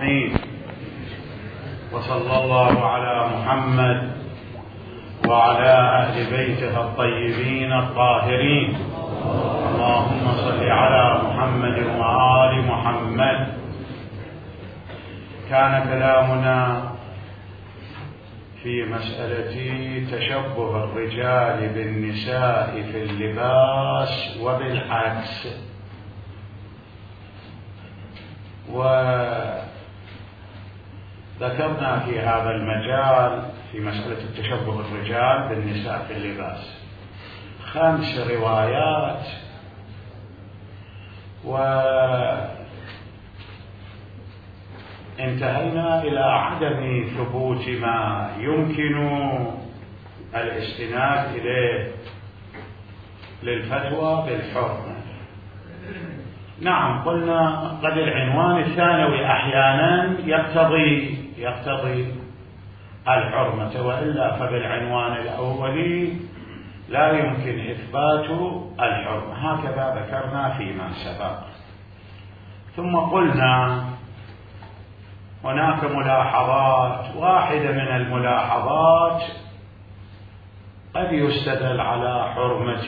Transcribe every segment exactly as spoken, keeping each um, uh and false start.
الرحيم. وصلى الله على محمد وعلى أهل بيته الطيبين الطاهرين. اللهم صل على محمد وآل محمد. كان كلامنا في مسألة تشبه الرجال بالنساء في اللباس وبالعكس، وذكرنا في هذا المجال في مسألة التشبه الرجال بالنساء في اللباس خمس روايات، وانتهينا إلى عدم ثبوت ما يمكن الاستناد إليه للفتوى بالحرمة. نعم، قلنا قد العنوان الثانوي أحيانا يقتضي يقتضي الحرمة، وإلا فبالعنوان الأولي لا يمكن إثبات الحرمة. هكذا ذكرنا فيما سبق. ثم قلنا هناك ملاحظات. واحدة من الملاحظات قد يستدل على حرمة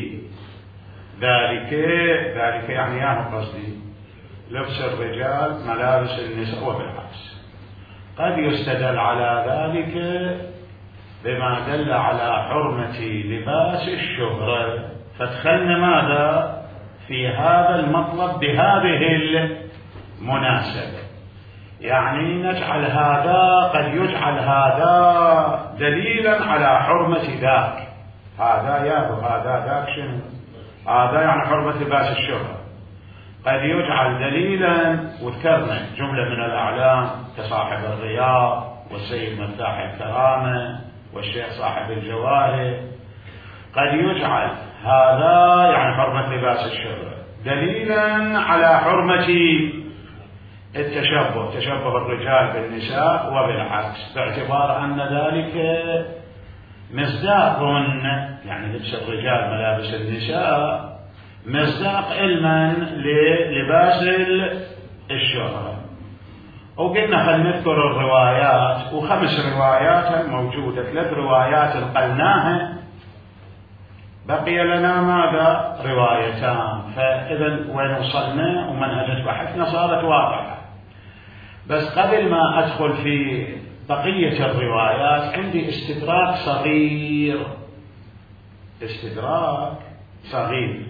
ذلك ذلك يعني يا قصدي لبس الرجال ملابس النساء وبالعكس، قد يستدل على ذلك بما دل على حرمة لباس الشهرة. فادخلنا ماذا في هذا المطلب بهذه المناسبة، يعني نجعل هذا قد يجعل هذا دليلا على حرمة ذاك. هذا يا هذا ذاك شنو؟ هذا يعني حرمة لباس الشهرة. قد يجعل دليلا، وذكرنا جملة من الأعلام كصاحب الرياض والسيد مفتاح الكرامة والشيخ صاحب الجواهر. قد يجعل هذا يعني حرمة لباس الشهرة دليلا على حرمة التشبه، تشبه الرجال بالنساء وبالعكس، باعتبار أن ذلك مصداق، يعني لبس الرجال ملابس النساء مصداق علما للباس الشهرة. وقلنا خلينا نذكر الروايات، وخمس روايات موجودة، ثلاث روايات قلناها، بقي لنا ماذا؟ روايتان. فإذا وين وصلنا ومنهج بحثنا صارت واضحة. بس قبل ما أدخل في بقية الروايات عندي استدراك صغير استدراك صغير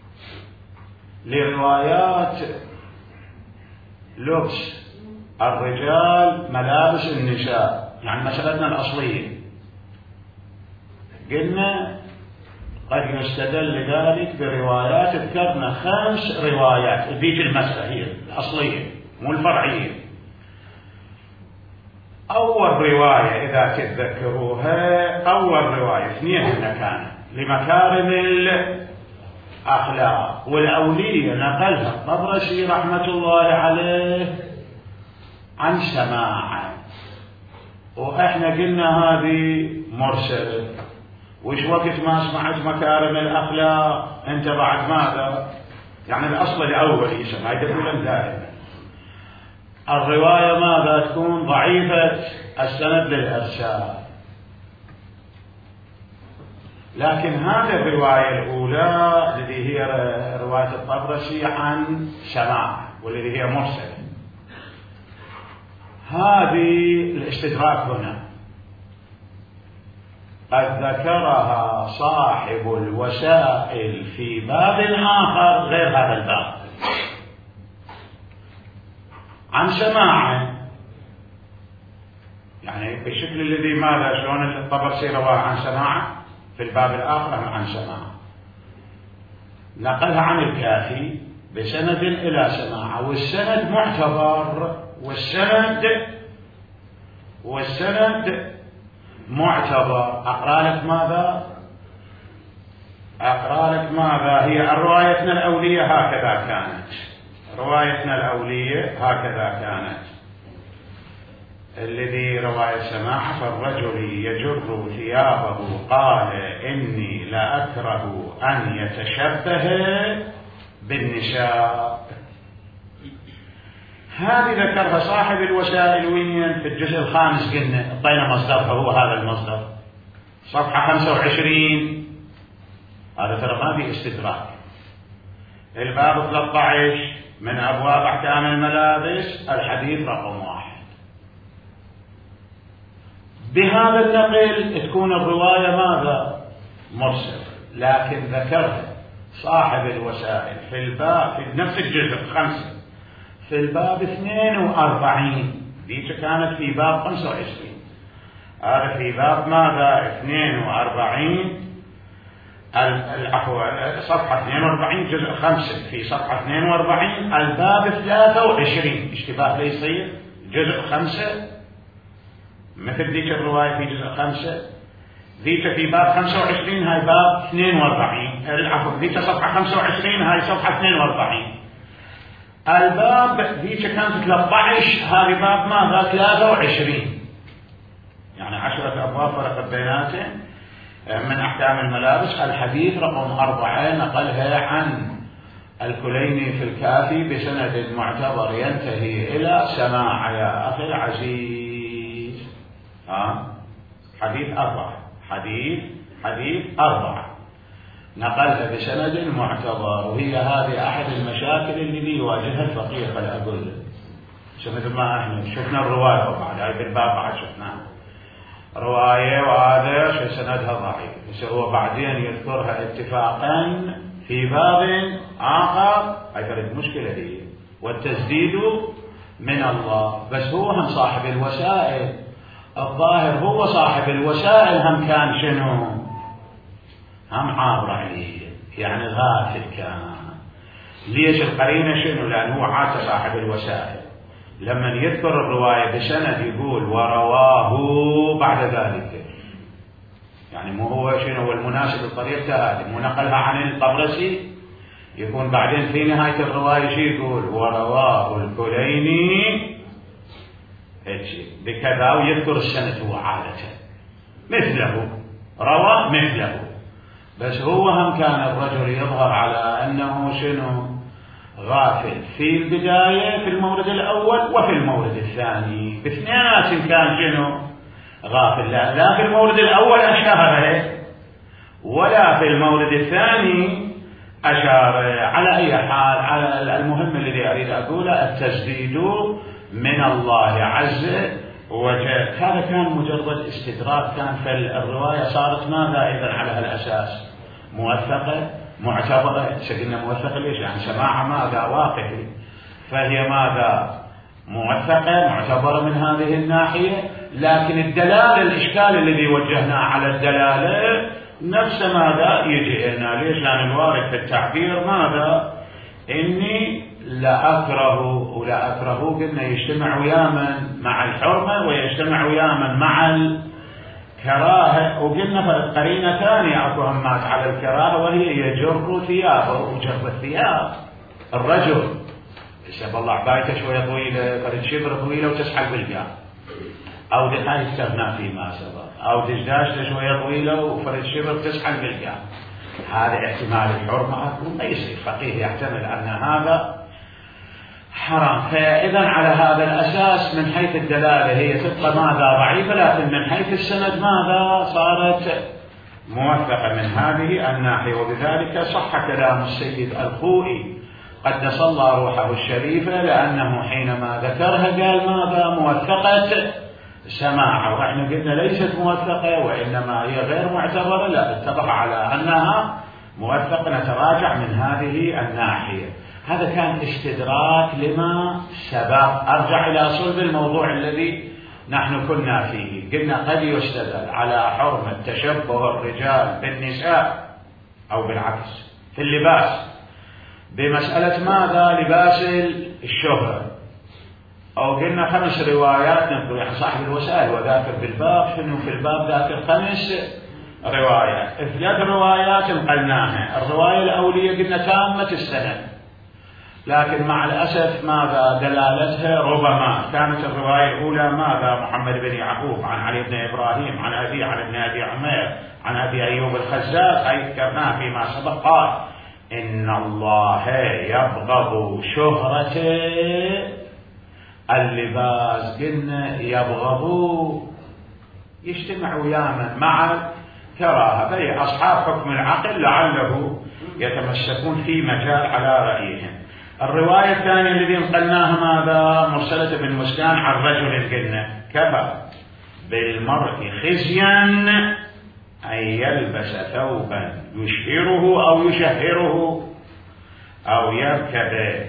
لروايات لبس الرجال ملابس النساء، يعني مسألتنا الأصلية. قلنا قد يستدل لذلك بروايات، ذكرنا خمس روايات ذيك المسألة هي الأصلية مو الفرعية. أول رواية إذا تتذكروها، أول رواية اثنين هنا كانت لمكارم الأخلاق، والأولية نقلها الطبرسي رحمة الله عليه عن سماعه، وإحنا قلنا هذه مرسلة. وش وقت ما سمعت مكارم الأخلاق أنت بعد ماذا؟ يعني الأصل الأول يسمى يقولون دائما الرواية ماذا تكون؟ ضعيفة السند للإرسال. لكن هذه الرواية الأولى التي هي رواية الطبرسي عن سماع والتي هي مرسلة، هذه الاستدراك هنا قد ذكرها صاحب الوسائل في باب آخر غير هذا الباب عن سماعه، يعني بالشكل الذي ماذا شلون الطبرسي رواه عن سماعه في الباب الآخر عن سماعه، نقلها عن الكافي بسند إلى سماعه، والسند معتبر، والسند والسند معتبر. أقرأ لك ماذا؟ أقرأ لك ماذا هي روايتنا الأولية. هكذا كانت روايتنا الأولية، هكذا كانت. الذي رواية سماعة فالرجل يجر ثيابه قال إني لا أكره أن يتشبه بالنساء. هذه ذكرها صاحب الوسائل وين في الجزء الخامس، قلنا اعطينا مصدرها هو هذا المصدر صفحة خمسة وعشرين. هذا ترى ما في استدراك. الباب ثلاثة عشر من أبواب أحكام الملابس، الحديث رقم واحد. بهذا النقل تكون الرواية ماذا؟ مرسل، لكن ذكرها صاحب الوسائل في الباب في نفس الجزء خمسة في الباب اثنين وأربعين. ذيك كانت في باب خمسة وعشرين، هذا في باب ماذا؟ اثنين وأربعين. العفو، صفحة اثنين وأربعين جزء خمسة في صفحة اثنين وأربعين، الباب ثلاثة وعشرين. اشتباه لا يصير، جزء خمسة مثل ذيك الرواية في جزء خمسة، ذيك في باب خمسة وعشرين، هاي باب اثنين وأربعين. العفو، ذيك صفحة خمسة وعشرين، هاي صفحة اثنين وأربعين. الباب ذيك كانت ثلاثة عشر، هذه باب ماذا؟ ثلاثة وعشرين. يعني عشرة أبواب فرقت بيناتهم من أحكام الملابس. الحديث رقم أربعة نقلها عن الكليني في الكافي بسند معتبر ينتهي إلى سماع يا أخي العزيز. ها؟ حديث أربعة، حديث حديث أربعة نقلها بسند معتبر، وهي هذه أحد المشاكل اللي يواجهها الفقيه. قد أقول شو مثل ما احنا شفنا الرواية وبعد هاي بالباب بعد شفناها رواية وهذا شو سندها ضعيف، بس هو بعدين يذكرها اتفاقا في باب آخر. هاي كانت مشكلة هي، والتسديد من الله. بس هو هم صاحب الوسائل، الظاهر هو صاحب الوسائل هم كان شنو؟ هم عابر عليه، يعني غافل كان. ليش القرينة شنو؟ لأنه هو عاد صاحب الوسائل. لما يذكر الرواية بسند يقول ورواه بعد ذلك، يعني مو هو شنو هو المناسب الطريقة هذه، مو نقلها عن الطبرسي، يكون بعدين في نهاية الرواية شي يقول ورواه الكليني بكذا، ويذكر السند هو عادة مثله، روى مثله. بس هو هم كان الرجل يظهر على أنه شنو؟ غافل في البداية في المورد الأول وفي المورد الثاني، باثنينات كان شنو؟ غافل. لا, لا في المورد الأول أشار ولا في المورد الثاني أشار. على أي حال، على المهم الذي أريد أقوله التسديد من الله عز وجل. هذا كان مجرد استدراك، كان في الرواية صارت ماذا إذا على هالأساس؟ موثقة معتبرة. سجلنا موثقة ليش؟ يعني سماعة ماذا؟ واقعي. فهي ماذا؟ موثقة معتبرة من هذه الناحية. لكن الدلالة، الإشكال الذي وجهناه على الدلالة نفس ماذا يجي لنا. ليش؟ لأن الوارد في التعبير ماذا؟ إني لا أكره ولا أكره، قلنا يجتمع وياما مع الحرمة ويجتمع وياما مع الكراهة. وقلنا قرينة ثانية أكو همات على الكراهة، وهي يجر ثيابه. وجر الثياب الرجل يسأل الله عبايته شوية طويلة، فرد شبر طويلة وتسحل بالجاه، أو هاي استغنى فيما سبق، أو دجاجته شوية طويلة وفرد شبر تسحل بالجاه. هذا احتمال الحرمة أكون ما يصير. فقيه يحتمل أن هذا حرام. فإذا على هذا الأساس من حيث الدلالة هي تبقى ماذا؟ ضعيفة، لكن من حيث السند ماذا؟ صارت موثقة من هذه الناحية. وبذلك صح كلام السيد الخوئي قدس الله روحه الشريفة، لأنه حينما ذكرها قال ماذا؟ موثقة سماعة. وإحنا قلنا ليست موثقة وإنما هي غير معتبرة. لا، اتفق على أنها موثقة. نتراجع من هذه الناحية. هذا كان استدراك لما سبق. أرجع إلى صلب الموضوع الذي نحن كنا فيه. قلنا قد يستدل على حرمة تشبه الرجال بالنساء أو بالعكس في اللباس بمسألة ماذا؟ لباس الشهرة. أو قلنا خمس روايات نقول يعني صاحب الوسائل وذاكر بالباب شنو في الباب ذاكر خمس روايات. ثلاث روايات نقلناها. الرواية الأولية قلنا تامة السند، لكن مع الأسف ماذا؟ دلالتها ربما كانت الرواية الأولى ماذا؟ محمد بن يعقوب عن علي بن إبراهيم عن أبي عن ابن أبي عمير عن أبي أيوب الخزاز. أي ذكرناه فيما سبق. قال إن الله يبغض شهرة اللباس قلنا يبغضوا يجتمع ويانا مع الكراهة، بل أصحاب حكم العقل لعله يتمسكون في مجال على رأيهم. الرواية الثانية الذي نقلناها ماذا؟ مرسلة بن مسكان عن رجل قلنا كفى بالمرء خزيا أن يلبس ثوبا يشهره أو يشهره أو يركب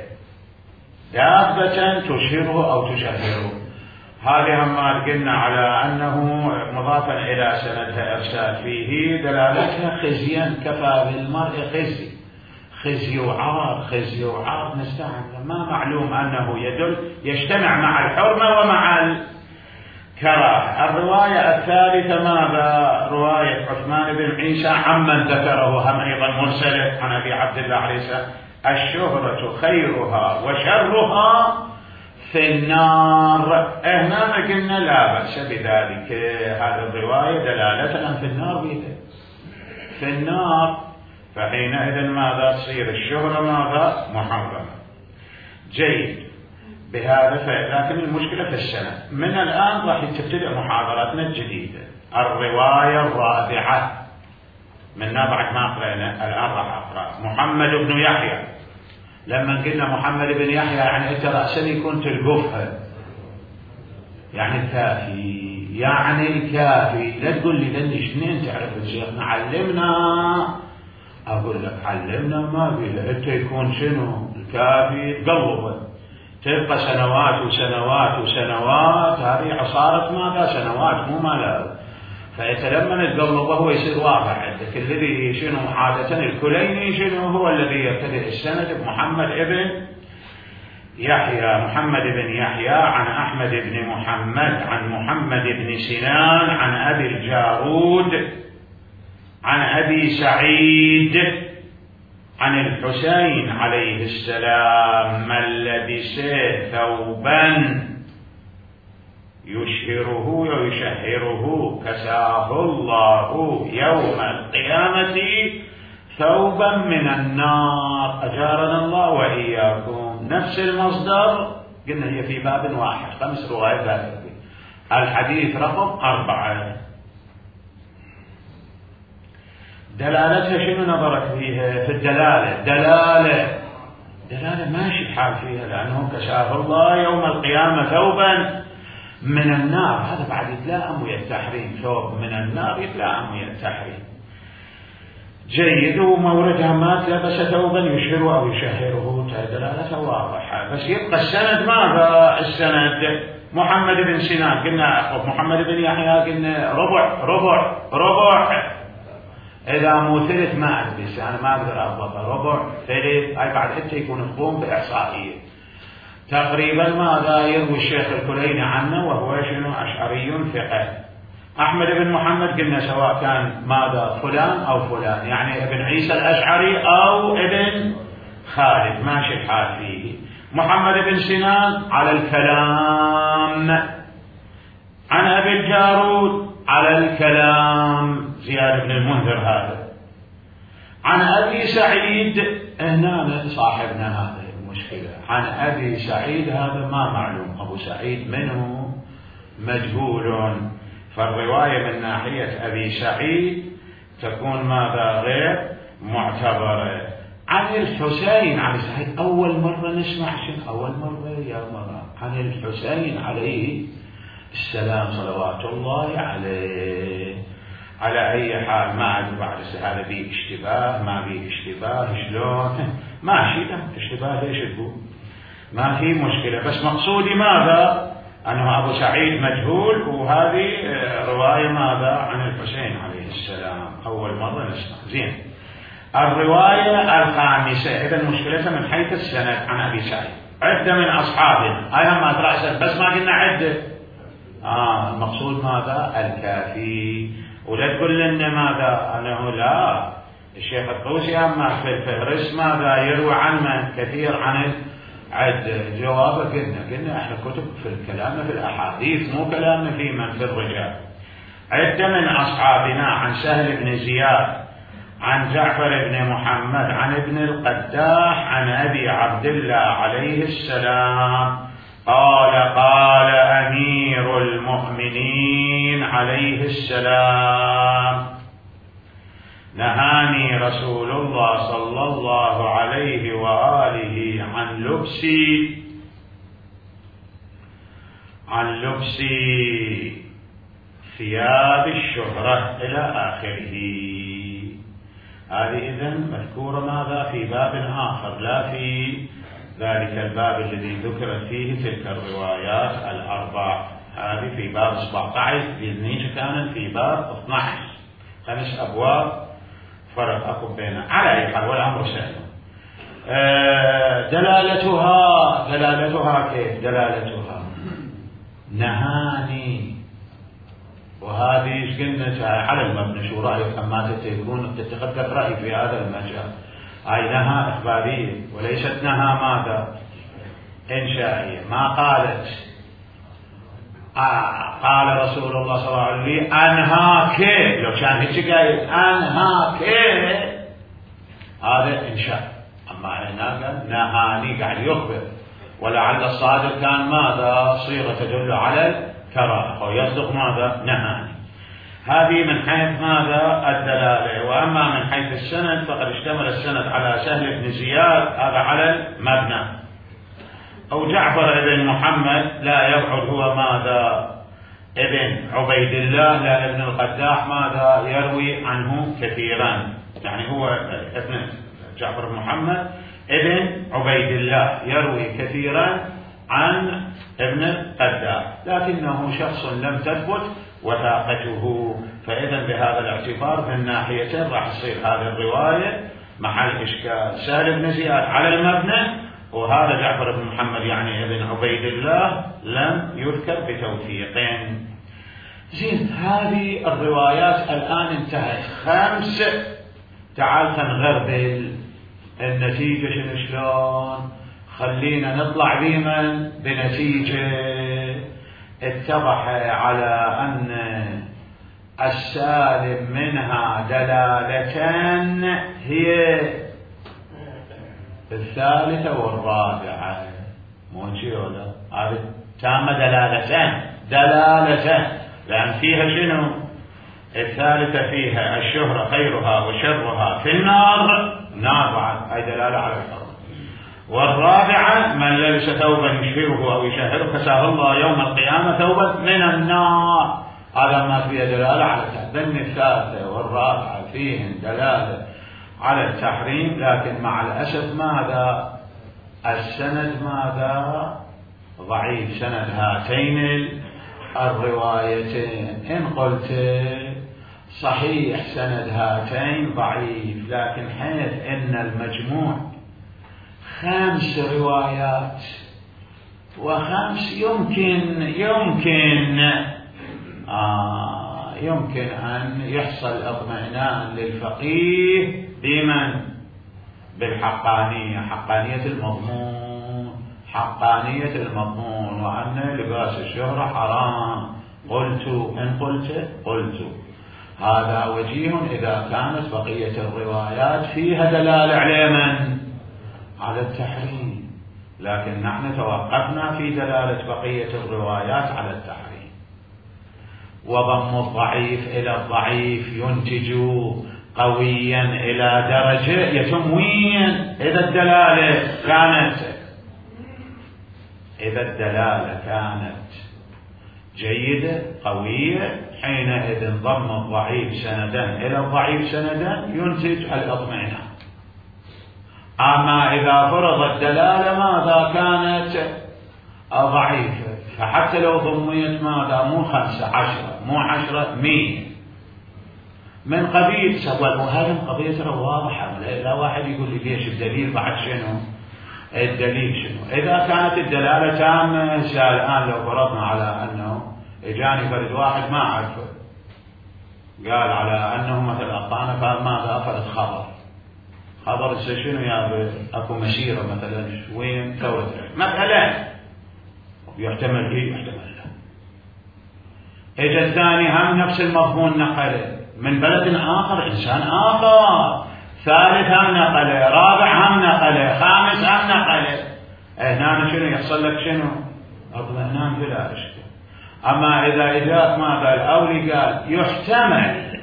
دابة تشهره أو تشهره. هذه هم قلنا على أنه مضافا إلى سندها إرسال فيه دلالتها خزيا، كفى بالمرء خزي، خزي وعار، خزي وعار نستعمل، ما معلوم أنه يدل يجتمع مع الحرمة ومع الكراهة. الرواية الثالثة ماذا؟ رواية عثمان بن عيسى عمن ذكره هم أيضا مرسلة عن أبي عبد الله عليه السلام: الشهرة خيرها وشرها في النار. هنا قلنا لا بأس بذلك، هذه الرواية دلالة في النار بيده في النار، فحينئذ ماذا تصير الشهرة ماذا؟ محرمة. جيد بهذا، لكن المشكلة في السنة. من الآن راح تبتدئ محاضراتنا الجديدة، الرواية الرابعة منا بعد ما قرأنا، الآن راح أقرأ محمد بن يحيى. لما قلنا محمد بن يحيى يعني أنت رأسا يكون تلقفها، يعني الكافي، يعني الكافي. لا تقول لي لاني شنين تعرف الشيخنا علمنا، أقول لك علمنا ما بيه، أنت يكون شنو الكافي تقلبه، تبقى سنوات وسنوات وسنوات، هذه صارت ماذا؟ سنوات مو مالا. فأنت لما تقلبه هو يصير واضح عندك. الذي شنو عادة الكليني شنو هو الذي يبتدئ السند بمحمد ابن يحيى، محمد بن يحيى عن أحمد بن محمد عن محمد بن سنان عن أبي الجارود عن أبي سعيد عن الحسين عليه السلام: من لبس ثوبا يشهره ويشهره كساه الله يوم القيامة ثوبا من النار. أجارنا الله وإياكم. نفس المصدر قلنا هي في باب واحد، خمس روايات. الحديث رقم أربعة. دلالتها شنو نظرت فيها؟ في الدلالة، دلالة دلالة ماشي الحال فيها، لأنه كساه الله يوم القيامة ثوبا من النار. هذا بعد يتلائم ويا التحريم، ثوب من النار يتلائم ويا التحريم. جيد. وموردها ما لبس ثوبا يشهر أو يشهره، دلالته واضحة. بس يبقى السند ماذا؟ السند محمد بن سنان قلنا، محمد بن يحيى قلنا ربع ربع ربع. إذا مو ثلث ما أدري، أنا ما أقدر أضبط ربع ثلث، أي بعد أنت يكون تقوم بإحصائية. تقريبا ماذا يروي الشيخ الكليني عنه وهو شنو؟ أشعري ثقة. أحمد بن محمد قلنا سواء كان ماذا؟ فلان أو فلان، يعني ابن عيسى الأشعري أو ابن خالد، ماشي الحال فيه. محمد بن سنان على الكلام، عن أبي الجارود على الكلام، زياد بن المنذر هذا. عن أبي سعيد، هنا صاحبنا هذا المشكلة، عن أبي سعيد هذا ما معلوم، أبو سعيد منه مجهول، فالرواية من ناحية أبي سعيد تكون ماذا؟ غير معتبرة. عن الحسين عليه سعيد أول مرة نسمع شنو؟ أول مرة يا مرة عن الحسين عليه السلام صلوات الله عليه. على أي حال ما أدري بعد هذا فيه اشتباه ما فيه اشتباه شلون؟ ماشي اشتباه ليش تقول؟ ما في مشكلة، بس مقصودي ماذا؟ أنه أبو سعيد مجهول، وهذه رواية ماذا؟ عن الحسين عليه السلام أول مرة نسمع. زين. الرواية الخامسة إذا مشكلتها من حيث السند عن أبي سعيد، عدة من أصحابنا، أيها ما أدرى بس ما قلنا عدة. آه المقصود ماذا؟ الكافي. ولا تقول لنا ماذا؟ أنه لا، الشيخ الطوسي أما في الفهرس ماذا يروي عنه كثير عن عد. جوابه قلنا قلنا احنا كتب في الكلام في الأحاديث، مو كلامنا في من في الرجال. عدة من أصحابنا عن سهل بن زياد عن جعفر بن محمد عن ابن القداح عن أبي عبد الله عليه السلام قال قال أمير المؤمنين عليه السلام: نهاني رسول الله صلى الله عليه وآله عن لبس عن لبس ثياب الشهرة إلى آخره. هذه إذن مذكورة ماذا؟ في باب آخر، لا في ذلك الباب الذي ذكرت فيه تلك الروايات الأربع. هذه في باب سبعة عشر، بإذنه كانت في باب اثني عشر، خمس أبواب فرق أكو بينها. على أي حال والأمر سهل. آه دلالتها دلالتها كيف؟ دلالتها نهاني، وهذه ايش قلنا على المبنى. شو رأيك أما تكون تتخذ رأي في هذا المجال؟ هاي نهى إخبارية وليست نهى ماذا؟ إنشائية. ما قالت آه قال رسول الله صلى الله عليه وسلم أنهاك، لو كان هيك قايل أنهاك هذا إنشاء. أما هنا قال نهاني، قاعد يخبر، ولعل الصادر كان ماذا؟ صيغة تدل على الكراهة، ويصدق ماذا؟ نهاني. هذه من حيث ماذا؟ الدلالة. وأما من حيث السند فقد اشتمل السند على سهل بن زياد، هذا على المبنى، أو جعفر بن محمد لا يبعد هو ماذا؟ ابن عبيد الله، لا ابن القداح ماذا؟ يروي عنه كثيرا، يعني هو ابن جعفر بن محمد ابن عبيد الله يروي كثيرا عن ابن القداح، لكنه شخص لم تثبت وثاقته. فإذا بهذا الاعتبار من ناحيتين راح تصير هذه الرواية محل إشكال. سهل بن زياد على المبنى، وهذا جعفر بن محمد يعني ابن عبيد الله لم يذكر بتوثيقين. زين، هذه الروايات الآن انتهت خمس. تعال نغربل النتيجة شنو شلون؟ خلينا نطلع ديما بنتيجة اتضح على أن السالم منها دلالتان هي الثالثة والرابعة. مو شيء ولا هذه تامة دلالتان دلالتان لأن فيها شنو؟ الثالثة فيها الشهرة خيرها وشرها في النار، نار بعد، هاي دلالة على الحرب. والرابعة من لبس ثوبا يشهره أو يشهره كساه الله يوم القيامة ثوبا من النار، هذا ما فيه دلالة على التحريم. الثالثة والرابعة فيهن دلالة على التحريم، لكن مع الأسف ماذا؟ السند ماذا؟ ضعيف سند هاتين الروايتين. إن قلت صحيح سند هاتين ضعيف، لكن حيث إن المجموع خمس روايات وخمس يمكن يمكن آه يمكن أن يحصل اطمئنان للفقيه بمن؟ بالحقانية، حقانية المضمون، حقانية المضمون، وأن لباس الشهرة حرام. قلت إن قلت قلت هذا وجيه إذا كانت بقية الروايات فيها دلالة على من؟ على التحريم، لكن نحن توقفنا في دلالة بقية الروايات على التحريم. وضم الضعيف إلى الضعيف ينتج قويا إلى درجة يتم وين؟ إذا الدلالة كانت إذا الدلالة كانت جيدة قوية، حينئذ ضم الضعيف سندا إلى الضعيف سندا ينتج الاطمئنان. أما إذا فرض الدلالة ماذا؟ كانت ضعيفة، فحتى لو ضميت ماذا؟ مو خمسة عشرة، مو عشرة، مية من قبيل سوال. وهذه قضية واضحة، لا واحد يقول لي ليش الدليل بعد شنو؟ الدليل شنو؟ إذا كانت الدلالة تامة، الآن لو فرضنا على أنه إجاني فرد واحد ما أعرفه قال على أنه مثلا أعطانا فماذا؟ فرد خبر خبر شنو يا أكو مسيرة مثلا وين ثورة مثلا، يحتمل إيه؟ يحتمل لا. إجا الثاني هم نفس المضمون نقله من بلد آخر، إنسان آخر، ثالث هم نقله، رابع هم نقله، خامس هم نقله. هنا شنو يحصل لك؟ شنو اطمئنان بلا إشكال. أما إذا إجاك ماذا الأولي قال يحتمل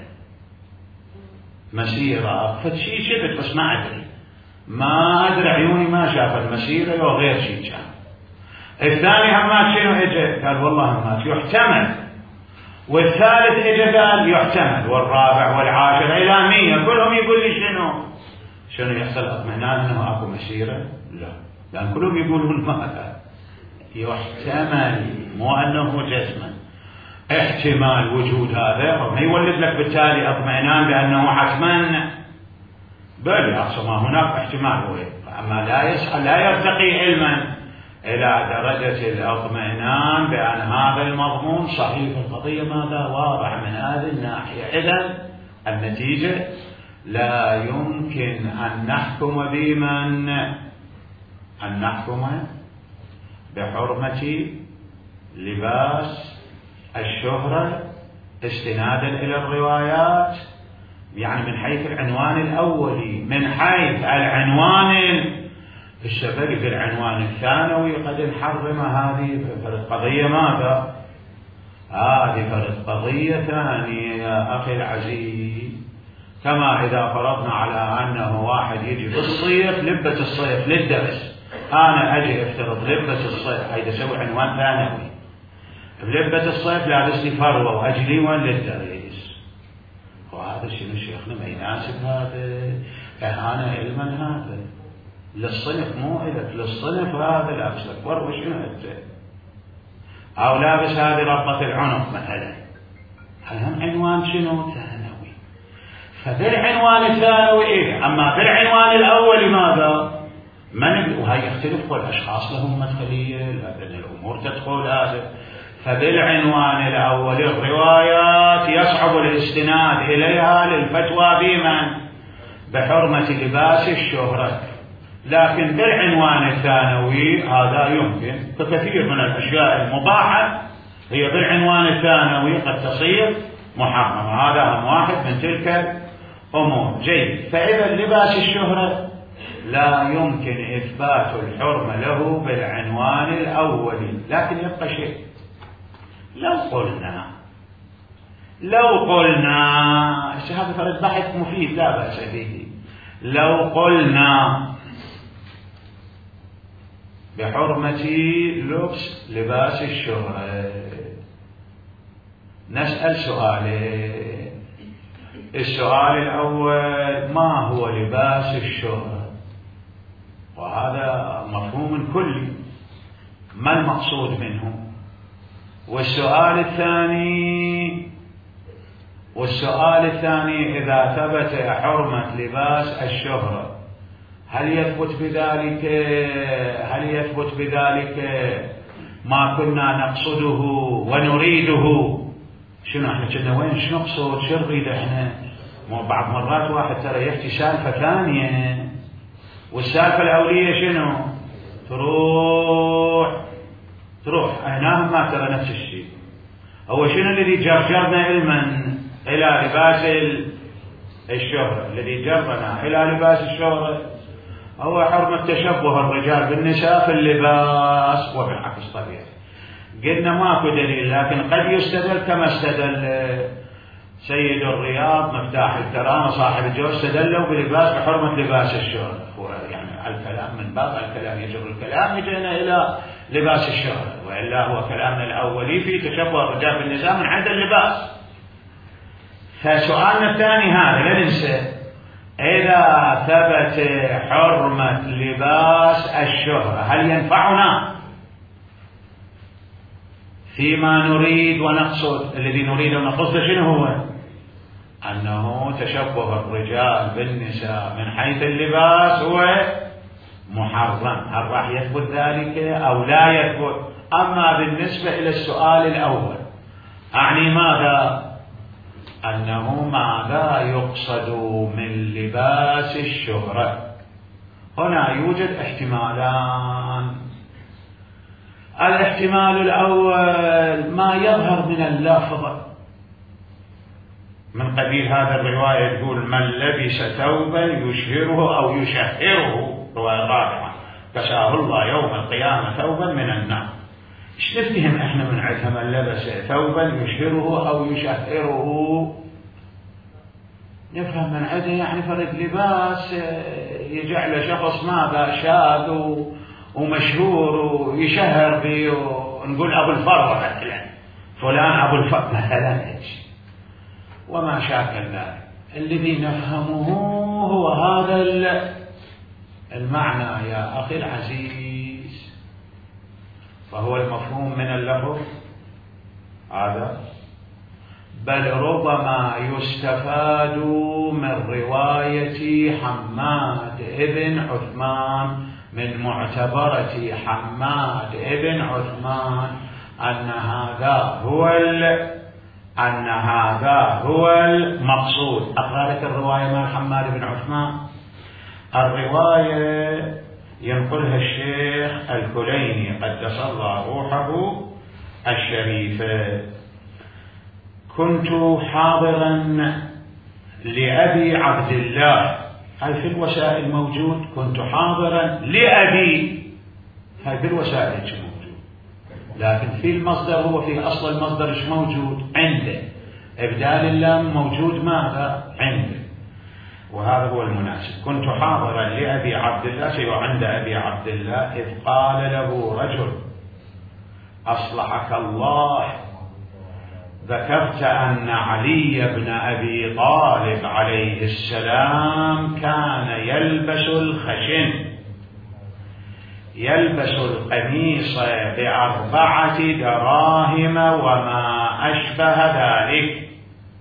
مسيرة فشي شفت بس ما أدري، ما أدري عيوني ما شافت مسيرة وغير شيء كان. الثاني همات شنو إجا؟ قال والله همات يحتمل. والثالث إجا قال يحتمل، والرابع والعاشر إلى مية كلهم يقول لي شنو شنو يحصل اطمئنان أنه أكو مسيرة؟ لا، لأن كلهم يقولون ماذا يحتمل، مو أنه جزما. احتمال وجود هذا ما يولد لك بالتالي اطمئنان بأنه حتما، بل أقصى ما هناك احتمال هو، أما لا يسأل لا يرتقي علما إلى درجة الاطمئنان بأن هذا المضمون صحيح. القضية ماذا واضح من هذه الناحية. إذن النتيجة لا يمكن أن نحكم بمن أن نحكم بحرمة لباس الشهرة استنادا إلى الروايات، يعني من حيث العنوان الأولي. من حيث العنوان الشبكي في العنوان الثانوي قد نحرم، هذه فرد قضية ماذا؟ هذه فرد قضية ثانية يا أخي العزيز. كما إذا فرضنا على أنه واحد يجي بالصيف لبة الصيف للدرس، أنا أجي افترض لبة الصيف، هيدا سوي عنوان ثانوي، بلبة الصيف لابس لي فروة وأجلي وين للدرس، وهذا شنو شيخنا ما يناسب، هذا إهانة علما، هذا للصنف مو إلك، للصنف هذا لابس لك فروة شنو أنت، أو لابس هذه ربطة العنق مثلا، هم عنوان شنو ثانوي. فبالعنوان الثانوي إيه، أما بالعنوان الأول ماذا؟ من وهي يختلف، والأشخاص لهم مدخلية، لأن الأمور تدخل هذا. فبالعنوان الأول الروايات يصعب الاستناد إليها للفتوى بمن؟ بحرمة لباس الشهرة. لكن بالعنوان الثانوي هذا يمكن، فكثير من الأشياء المباحة هي بالعنوان الثانوي قد تصير محرمة. هذا هم واحد من تلك الأمور. جيد. فإذا لباس الشهرة لا يمكن إثبات الحرمة له بالعنوان الأولي. لكن يبقى شيء، لو قلنا لو قلنا هذا فرد بحث مفيد لا بأس به، لو قلنا بحرمة لبس لباس الشهرة، نسأل سؤالين. السؤال الأول ما هو لباس الشهرة؟ وهذا مفهوم كلي، ما المقصود منه؟ والسؤال الثاني والسؤال الثاني إذا ثبت حرمة لباس الشهرة هل يثبت بذلك هل يثبت بذلك ما كنا نقصده ونريده؟ شنو احنا كنا وين شو نقصد شو نريد احنا؟ بعض مرات واحد ترى يحكي سالفة ثانية والسالفة الأولية شنو؟ تروح تروح هناهم ما ترى نفس الشيء. هو شنو الذي جرجرنا علما إلى لباس الشهرة؟ الذي جرنا إلى لباس الشهرة هو حرمة تشبه الرجال بالنساء في اللباس، وبالعكس طبيعي. قلنا ماكو دليل، لكن قد يستدل كما استدل سيد الرياض مفتاح الكرامة صاحب الجوز، استدلوا بلباس بحرمة لباس الشهرة. هو يعني الكلام من باب الكلام يجر الكلام، يجينا إلى لباس الشهرة، وإلا هو كلامنا الأولي في تشبه الرجال بالنساء من عند اللباس. فسؤالنا الثاني هذا لا ننسى، إذا ثبت حرمة لباس الشهرة هل ينفعنا فيما نريد ونقصد؟ الذي نريد ونقصد شنو هو؟ أنه تشبه الرجال بالنساء من حيث اللباس هو محرم. هل راح يثبت ذلك أو لا يثبت؟ أما بالنسبة إلى السؤال الأول أعني ماذا؟ أنه ماذا يقصد من لباس الشهرة؟ هنا يوجد احتمالان. الاحتمال الأول ما يظهر من اللفظ من قبيل هذا الرواية تقول من لبس ثوبا يشهره أو يشهره، رواية رابعة كساه الله يوم القيامة ثوبا من النار. ايش نفتهم احنا من عندها من لبس ثوبا يشهره او يشهره؟ نفهم من عندها يعني فرد لباس يجعل شخص ماذا شاذ ومشهور ويشهر به، ونقول ابو الفروه مثلا، فلان ابو الفروه مثلا ايش وما شاكل ذلك. الذي نفهمه هو هذا المعنى يا اخي العزيز، فهو المفهوم من اللفظ هذا. بل ربما يستفاد من رواية حماد ابن عثمان، من معتبرة حماد ابن عثمان، أن هذا هو أن هذا هو المقصود. أقرأ لك الرواية مع حماد بن عثمان. الرواية ينقلها الشيخ الكليني قدس الله روحه الشريفة: كنت حاضرا لأبي عبد الله، هاي في الوسائل موجود، كنت حاضرا لأبي، هاي في الوسائل مش موجود، لكن في المصدر هو في أصل المصدر مش موجود، عنده إبدال اللام موجود ماذا؟ عنده، وهذا هو المناسب. كنت حاضرا لأبي عبد الله، شيء عند أبي عبد الله، إذ قال له رجل: أصلحك الله، ذكرت أن علي بن أبي طالب عليه السلام كان يلبس الخشن، يلبس القميص بأربعة دراهم وما أشبه ذلك،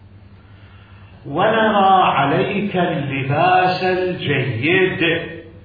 ونرى عليك اللباس الجيد.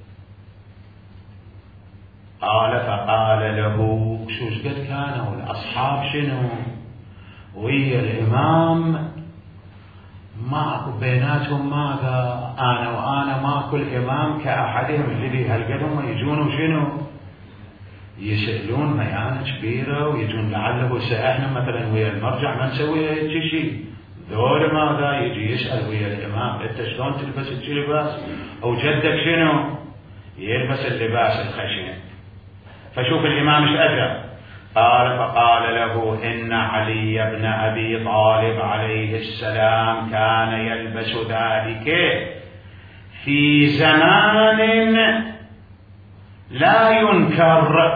قال فقال له: شو قد كانوا الأصحاب شنو ويا الإمام ماكو بيناتهم ماذا؟ أنا وأنا ماكو الإمام كأحدهم اللي هالقدهم يجون وشنو يسألون ميانة كبيرة ويجون لعله احنا مثلا ويا المرجع ما نسوي هيك شيء، ذول ماذا يجي يسأل ويا الإمام: أنت شلون تلبس هيك لباس؟ أو جدك شنو يلبس اللباس الخشن؟ فشوف الإمام ايش أجاب. قال فقال له: إن علي بن أبي طالب عليه السلام كان يلبس ذلك في زمان لا ينكر،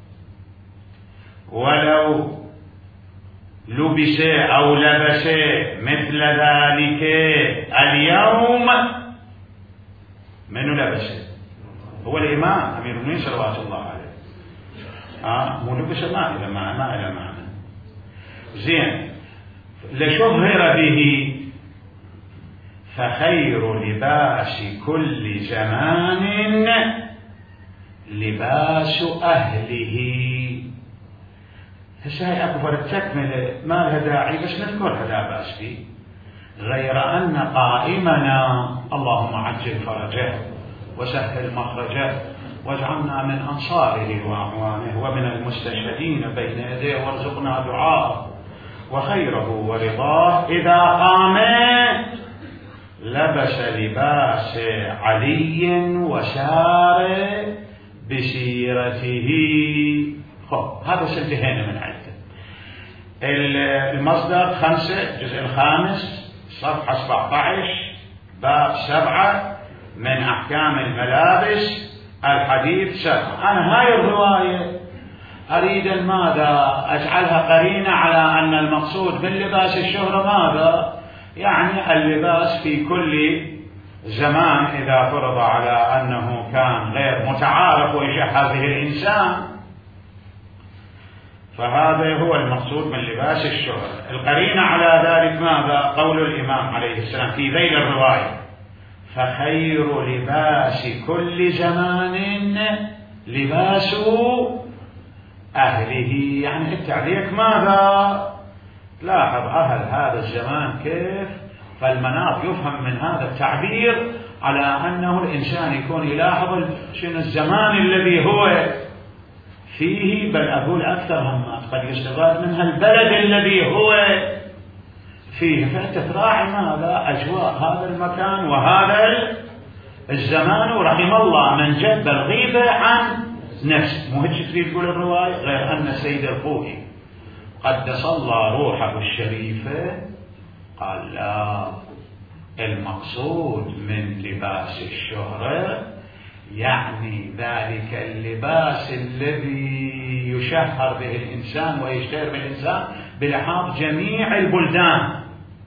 ولو لبس أو لبس مثل ذلك اليوم من لبسه؟ هو الإمام أمير المؤمنين صلوات الله عليه. آه مو لبس ما إلى معنى، ما إلى معنى زين. لشهر به، فخير لباس كل زمان لباس أهله. هسه هي أكبر التكملة ما لها داعي بس نذكرها لا بأس فيه، غير أن قائمنا اللهم عجل فرجه وسهل مخرجه واجعلنا من أنصاره وأعوانه ومن المستشهدين بين يديه، وارزقنا دعاءه وخيره ورضاه. إذا قام لبس لباس علي وسار بسيرته. خب هذا انتهينا من عنده. المصدر خمسة، الجزء الخامس، صفحة سبعة عشر، باب سبعة من أحكام الملابس، الحديث سبعة. أنا هاي الرواية أريد ماذا أجعلها قرينة على أن المقصود باللباس الشهرة ماذا؟ يعني اللباس في كل زمان إذا فرض على أنه كان غير متعارف ويشهر به الإنسان، فهذا هو المقصود من لباس الشهرة. القرينة على ذلك ماذا؟ قول الإمام عليه السلام في ذيل الرواية: فخير لباس كل زمان لباس أهله. يعني التعليق ماذا؟ لاحظ أهل هذا الزمان كيف، فالمناط يفهم من هذا التعبير على أنه الإنسان يكون يلاحظ شنو الزمان الذي هو فيه، بل أقول أكثر هم قد يستفاد منها البلد الذي هو فيه، فأنت تراعي ماذا؟ أجواء هذا المكان وهذا الزمان. ورحم الله من جب الغيبة عن نفس مو هيك تريد تقول الرواية، غير أن سيد الخوئي قدس الله روحه الشريفة قال لا، المقصود من لباس الشهرة يعني ذلك اللباس الذي يشهر به الإنسان ويشتهر به الإنسان بلحاظ جميع البلدان،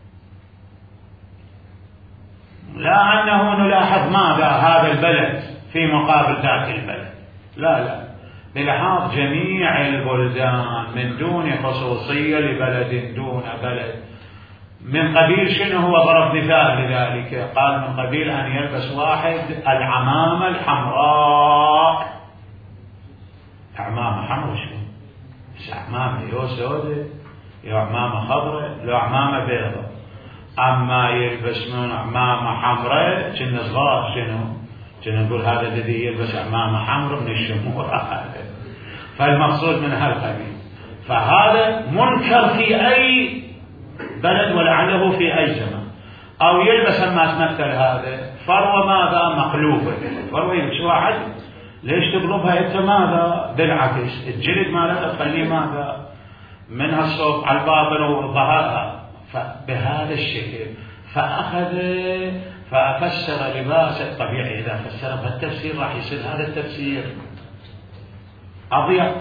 لا أنه نلاحظ ماذا هذا البلد في مقابل ذاك البلد، لا لا، بلحاظ جميع البلدان من دون خصوصية لبلد دون بلد. من قبيل شنو هو ضرب مثال لذلك؟ قال من قبيل أن يلبس واحد العمامة الحمراء، عمامة حمراء شنو؟ بس عمامة يو سوداء يو عمامة خضراء لو عمامة بيضاء، أما يلبس من عمامة حمراء كنا صغار شنو؟ كنا نقول هذا الذي يلبس عمامة حمراء من الشمور هذا. فالمقصود من هالقبيل، فهذا منكر في أي بلد ولعله في أي زمان. أو يلبس ما تمثل هذا فروة ماذا مقلوبة، فروة يلبس واحد ليش تقلبها أنت ماذا؟ بالعكس الجلد مالها تخليه ماذا؟ منها الصوت على الباطن وظهرها، فبهذا الشكل فأخذ ففسر لباس الطبيعي. إذا فسر فالتفسير راح يصير هذا التفسير أضيق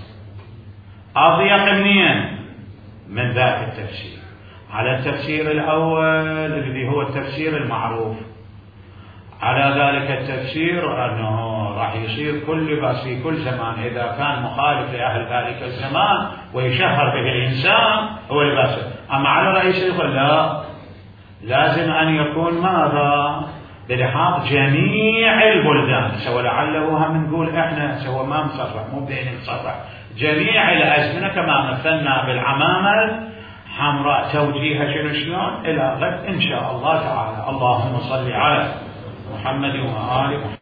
أضيق منين؟ من ذاك التفسير على التفسير الأول الذي هو التفسير المعروف. على ذلك التفسير أنه راح يصير كل لباس في كل زمان إذا كان مخالف لأهل ذلك الزمان ويشهر به الإنسان هو لباسه. أما على رئيس يقول لا، لازم أن يكون ماذا؟ بلحاظ جميع البلدان. سوى لعله هم نقول إحنا سوى ما نصرح مو بدين نصرح جميع الأزمنة كما مثلنا بالعمامة حمراء توجيهها شنو شلون إلى غد إن شاء الله تعالى. اللهم صل على محمد وآل محمد.